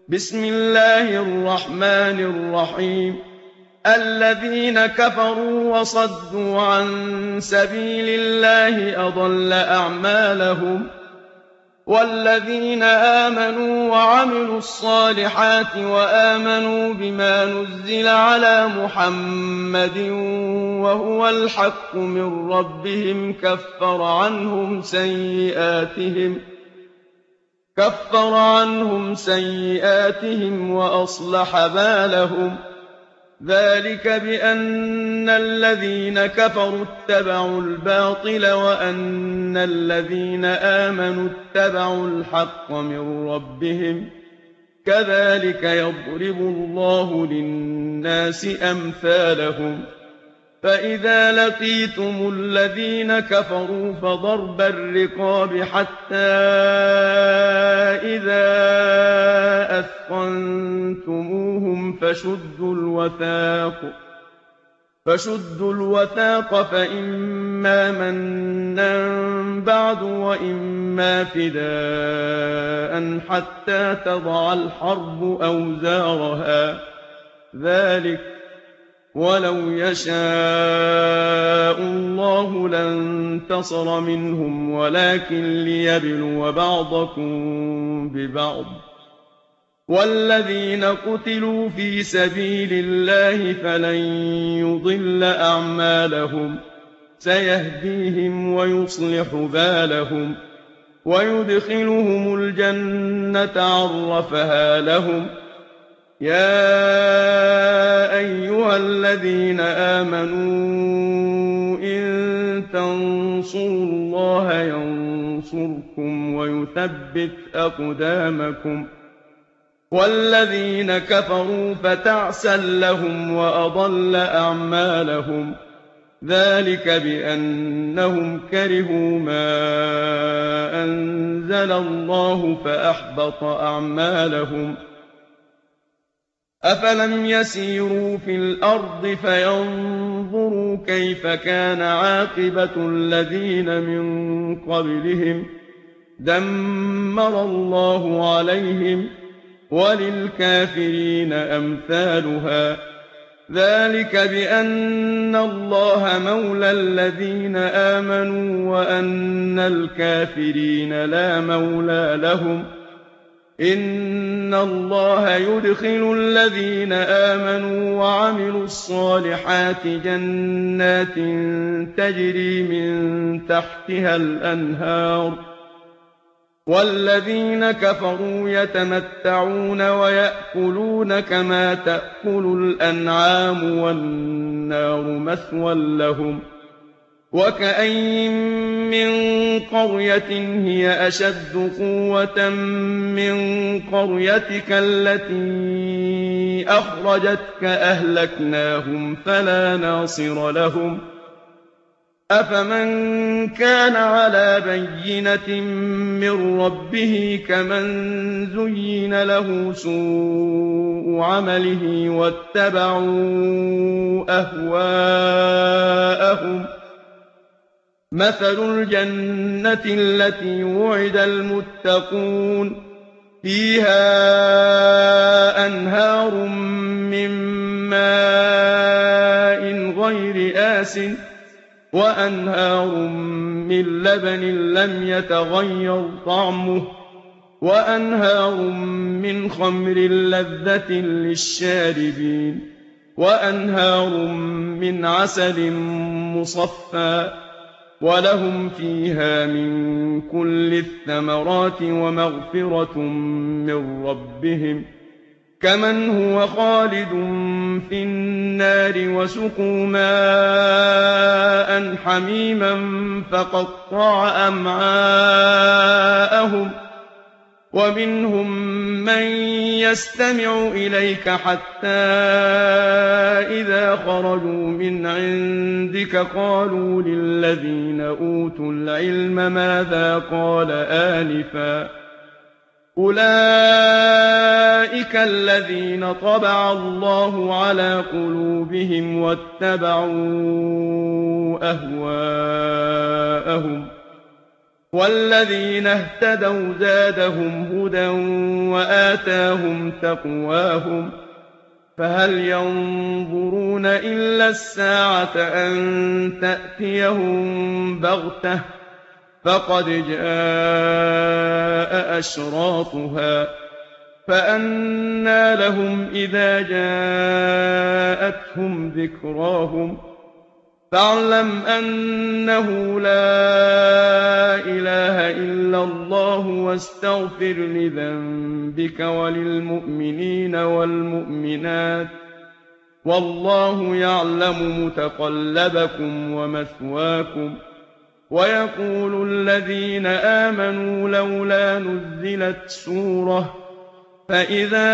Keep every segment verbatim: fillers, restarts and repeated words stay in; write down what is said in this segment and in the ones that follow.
بسم الله الرحمن الرحيم الذين كفروا وصدوا عن سبيل الله أضل أعمالهم والذين آمنوا وعملوا الصالحات وآمنوا بما نزل على محمد وهو الحق من ربهم كفر عنهم سيئاتهم كفر عنهم سيئاتهم وأصلح بالهم ذلك بأن الذين كفروا اتبعوا الباطل وأن الذين آمنوا اتبعوا الحق من ربهم كذلك يضرب الله للناس أمثالهم فإذا لقيتم الذين كفروا فضرب الرقاب حتى إذا أثخنتموهم فشدوا الوثاق فشدوا الوثاق فإما منا بعد وإما فداء حتى تضع الحرب أوزارها ذلك ولو يشاء الله لانتصر منهم ولكن ليبلو بعضكم ببعض والذين قتلوا في سبيل الله فلن يضل أعمالهم سيهديهم ويصلح بالهم ويدخلهم الجنة عرفها لهم يا أيها الذين آمنوا إن تنصروا الله ينصركم ويثبت أقدامكم والذين كفروا فتعسا لهم وأضل أعمالهم ذلك بأنهم كرهوا ما أنزل الله فأحبط أعمالهم أفلم يسيروا في الأرض فينظروا كيف كان عاقبة الذين من قبلهم دمر الله عليهم وللكافرين أمثالها ذلك بأن الله مولى الذين آمنوا وأن الكافرين لا مولى لهم إن الله يدخل الذين آمنوا وعملوا الصالحات جنات تجري من تحتها الأنهار والذين كفروا يتمتعون ويأكلون كما تأكل الأنعام والنار مثوى لهم وكأين من قرية هي أشد قوة من قريتك التي أخرجتك أهلكناهم فلا ناصر لهم أفمن كان على بينة من ربه كمن زين له سوء عمله واتبعوا أهواءهم مثل الجنة التي وعد المتقون فيها أنهار من ماء غير آسٍ وأنهار من لبن لم يتغير طعمه وأنهار من خمر لذة للشاربين وأنهار من عسل مصفى ولهم فيها من كل الثمرات ومغفرة من ربهم كمن هو خالد في النار وسقوا ماء حميما فقطع أمعاءهم ومنهم من يستمع إليك حتى إذا خرجوا من عندك قالوا للذين أوتوا العلم ماذا قال آنفا أولئك الذين طبع الله على قلوبهم واتبعوا أهواءهم وَالَّذِينَ اهْتَدَوْا زَادَهُمْ هُدًى وَآتَاهُمْ تَقْوَاهُمْ فَهَلْ يَنظُرُونَ إِلَّا السَّاعَةَ أَن تَأْتِيَهُم بَغْتَةً فَقَدْ جَاءَ أَشْرَاطُهَا فَأَنَّىٰ لَهُمْ إِذَا جَاءَتْهُمْ ذِكْرَاهُمْ فَاعْلَمْ أَنَّهُ لَا إِلَٰهَ إِلَّا اللَّهُ وَاسْتَغْفِرْ لِذَنبِكَ وَلِلْمُؤْمِنِينَ وَالْمُؤْمِنَاتِ ۗ وَاللَّهُ يَعْلَمُ مُتَقَلَّبَكُمْ وَمَثْوَاكُمْ وَيَقُولُ الَّذِينَ آمَنُوا لَوْلَا نُزِّلَتْ سُورَةٌ فَإِذَا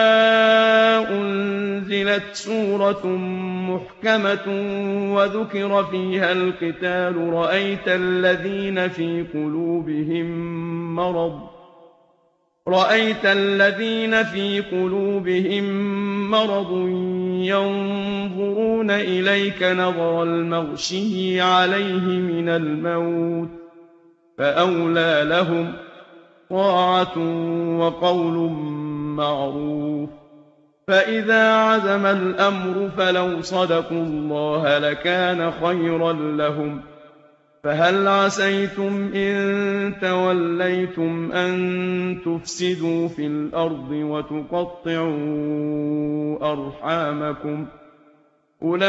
أُنزِلَتْ سُورَةٌ مُّحْكَمَةٌ وَذُكِرَ فِيهَا الْقِتَالُ رَأَيْتَ الَّذِينَ فِي قُلُوبِهِم مَّرَضٌ رَأَيْتَ الَّذِينَ فِي قُلُوبِهِم مَّرَضٌ يَنظُرُونَ إِلَيْكَ نَظَرَ الْمَغْشِيِّ عَلَيْهِ مِنَ الْمَوْتِ فَأَوْلَىٰ لَهُمْ طَاعَةٌ وَقَوْلٌ مَّعْرُوفٌ فَإِذَا عَزَمَ الْأَمْرُ فَلَوْ صَدَقُوا اللَّهَ لَكَانَ خَيْرًا لَّهُمْ فَهَلْ عَسَيْتُمْ إِن تَوَلَّيْتُمْ أَن تُفْسِدُوا فِي الْأَرْضِ وَتُقَطِّعُوا أَرْحَامَكُمْ أُولَٰئِكَ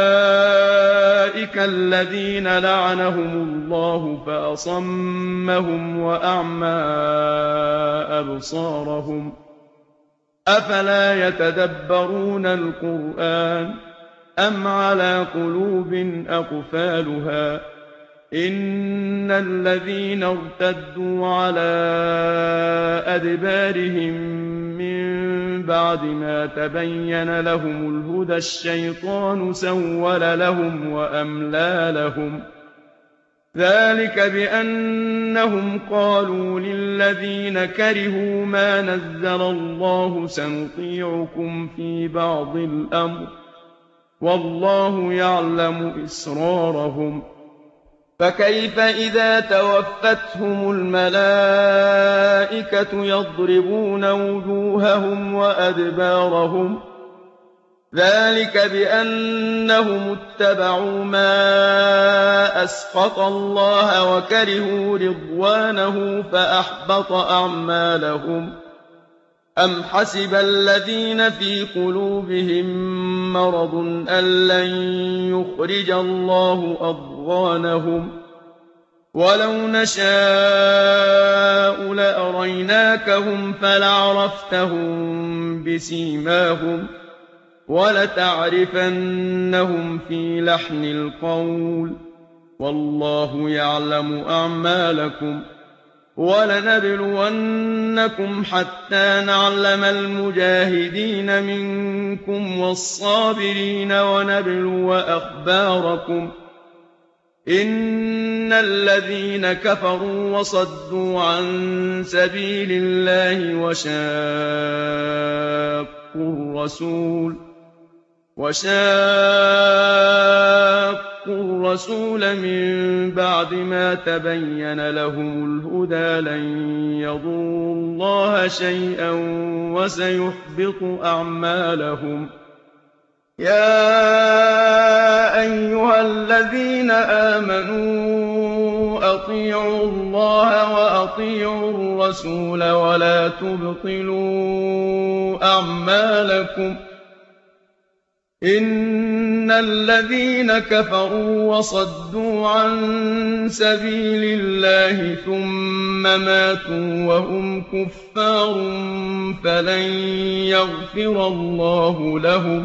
الَّذِينَ لَعَنَهُمُ اللَّهُ فَأَصَمَّهُمْ وَأَعْمَىٰ أَبْصَارَهُمْ أَفَلَا يَتَدَبَّرُونَ الْقُرْآنَ أَمْ عَلَىٰ قُلُوبٍ أَقْفَالُهَا إِنَّ الَّذِينَ ارْتَدُّوا عَلَىٰ أَدْبَارِهِم مِّن بَعْدِ مَا تَبَيَّنَ لَهُمُ الْهُدَى الشَّيْطَانُ سَوَّلَ لَهُمْ وَأَمْلَىٰ لَهُمْ ذَٰلِكَ بِأَنَّهُمْ قَالُوا لِلَّذِينَ كَرِهُوا مَا نَزَّلَ اللَّهُ سَنُطِيعُكُمْ فِي بَعْضِ الْأَمْرِ وَاللَّهُ يَعْلَمُ إِسْرَارَهُمْ فَكَيْفَ إِذَا تَوَفَّتْهُمُ الْمَلَائِكَةُ يَضْرِبُونَ وُجُوهَهُمْ وَأَدْبَارَهُمْ ذَٰلِكَ بِأَنَّهُمُ اتَّبَعُوا مَا أَسْخَطَ اللَّهَ وَكَرِهُوا رِضْوَانَهُ فَأَحْبَطَ أَعْمَالَهُمْ أَمْ حَسِبَ الَّذِينَ في قُلُوبِهِم مَّرَضٌ أَن لَّن يُخْرِجَ اللَّهُ أَضْغَانَهُمْ وَلَوْ نَشَاءُ لَأَرَيْنَاكَهُمْ فَلَعَرَفْتَهُم بِسِيمَاهُمْ وَلَتَعْرِفَنَّهُمْ فِي لَحْنِ الْقَوْلِ ۚ وَاللَّهُ يَعْلَمُ أَعْمَالَكُمْ ۚ وَلَنَبْلُوَنَّكُمْ حَتَّىٰ نَعْلَمَ الْمُجَاهِدِينَ مِنكُمْ وَالصَّابِرِينَ وَنَبْلُوَ أَخْبَارَكُمْ ۚ إِنَّ الَّذِينَ كَفَرُوا وَصَدُّوا عَن سَبِيلِ اللَّهِ وَشَاقُّوا الرَّسُولَ وَشَاقُّوا الرَّسُولَ مِن بَعْدِ مَا تَبَيَّنَ لَهُمُ الْهُدَىٰ لَن يَضُرُّوا اللَّهَ شَيْئًا وَسَيُحْبِطُ أَعْمَالَهُمْ يَا أَيُّهَا الَّذِينَ آمَنُوا أَطِيعُوا اللَّهَ وَأَطِيعُوا الرَّسُولَ وَلَا تُبْطِلُوا أَعْمَالَكُمْ إِنَّ الَّذِينَ كَفَرُوا وَصَدُّوا عَن سَبِيلِ اللَّهِ ثُمَّ مَاتُوا وَهُمْ كُفَّارٌ فَلَن يَغْفِرَ اللَّهُ لَهُمْ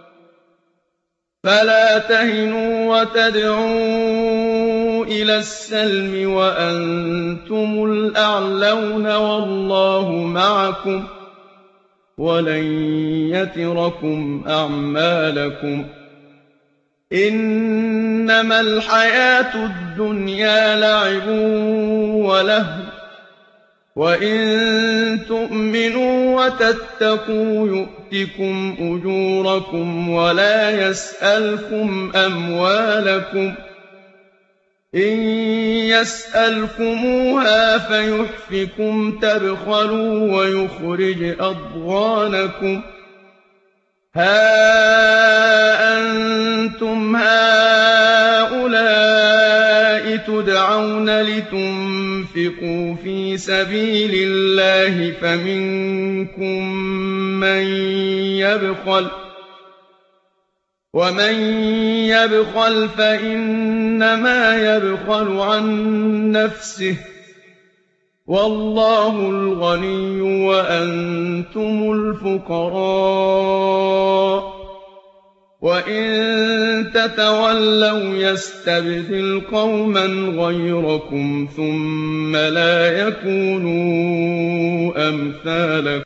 فَلَا تَهِنُوا وَتَدْعُوا إِلَى السَّلْمِ وَأَنتُمُ الْأَعْلَوْنَ وَاللَّهُ مَعَكُمْ وَلَن يَتِرَكُمْ أَعْمَالَكُمْ إِنَّمَا الْحَيَاةُ الدُّنْيَا لَعِبٌ وَلَهْوٌ وَإِن تُؤْمِنُوا وَتَتَّقُوا يُؤْتِكُمْ أُجُورَكُمْ وَلَا يَسْأَلْكُمْ أَمْوَالَكُمْ إِن يَسْأَلْكُمُوهَا فَيُحْفِكُمْ تَبْخَلُوا وَيُخْرِجْ أَضْغَانَكُمْ هَا أَنتُمْ هَٰؤُلَاءِ تُدْعَوْنَ لِتُنفِقُوا فِي سَبِيلِ اللَّهِ فَمِنكُم مَّن يَبْخَلُ ۖ وَمَن يَبْخَلْ فَإِنَّمَا يَبْخَلُ عَن نَّفْسِهِ ۚ وَاللَّهُ الْغَنِيُّ وَأَنتُمُ الْفُقَرَاءُ ۚ وَإِن تَتَوَلَّوْا يَسْتَبْدِلْ قَوْمًا غَيْرَكُمْ ثُمَّ لَا يَكُونُوا أَمْثَالَكُم